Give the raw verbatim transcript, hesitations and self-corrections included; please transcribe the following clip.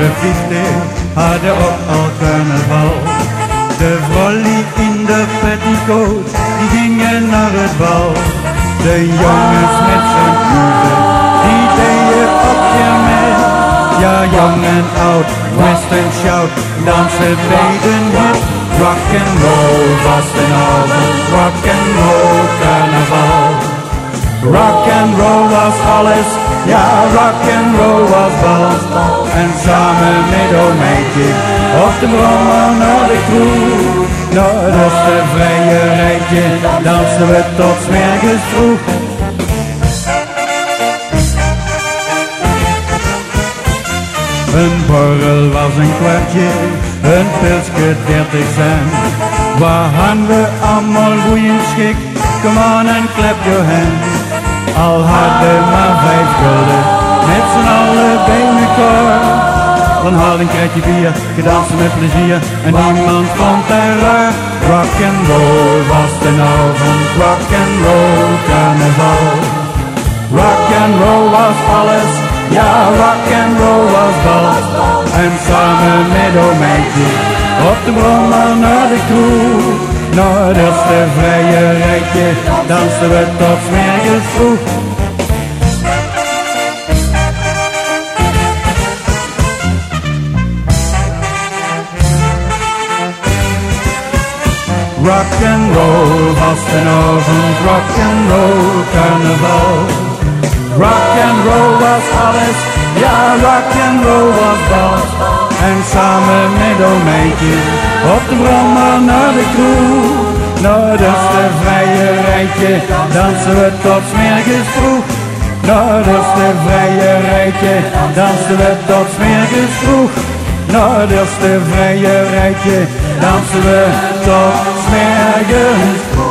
vliegde hadden op al carnaval. De vrolie in de petticoat, die gingen naar het bal. De jongens met zijn knuzen, die deden op kermis. Ja, jong en oud, west en shout, dansen deden het. Rock and roll was de avond, rock and roll carnaval. Rock and roll was alles, ja, rock and roll was bal. En samen met oom Eetje op de brommer naar de kroeg. Nou, dat is de vrije rijtje, dansen we tot 's morgens vroeg. Een borrel was een kwartje, een pilsje dertig cent. Waar hadden we allemaal goeie schik, kom aan en klep je hand. Al hadden maar vijf gulden, met z'n allen bij elkaar. Dan had een kratje bier, gedansen met plezier, en niemand vond het raar. Rock and roll was de avond, rock and roll carnaval. Rock and roll was alles, ja, rock and roll was bal. En samen met oom Eetje op de brommer naar de kroeg. Nou, dat is de vrije rijtje, dansen we tot 's morgens vroeg. Rock and roll was de avond, rock and roll carnaval. Rock and roll was alles, ja, rock and roll was bal. En samen met oom Eetje op de brommer naar de kroeg. Nou, dat is de vrije rijtje, dansen we tot 's morgens vroeg. Nou, dat is de vrije rijtje, dansen we tot 's morgens vroeg. Nou, dat is de vrije rijtje, dansen we tot 's morgens vroeg.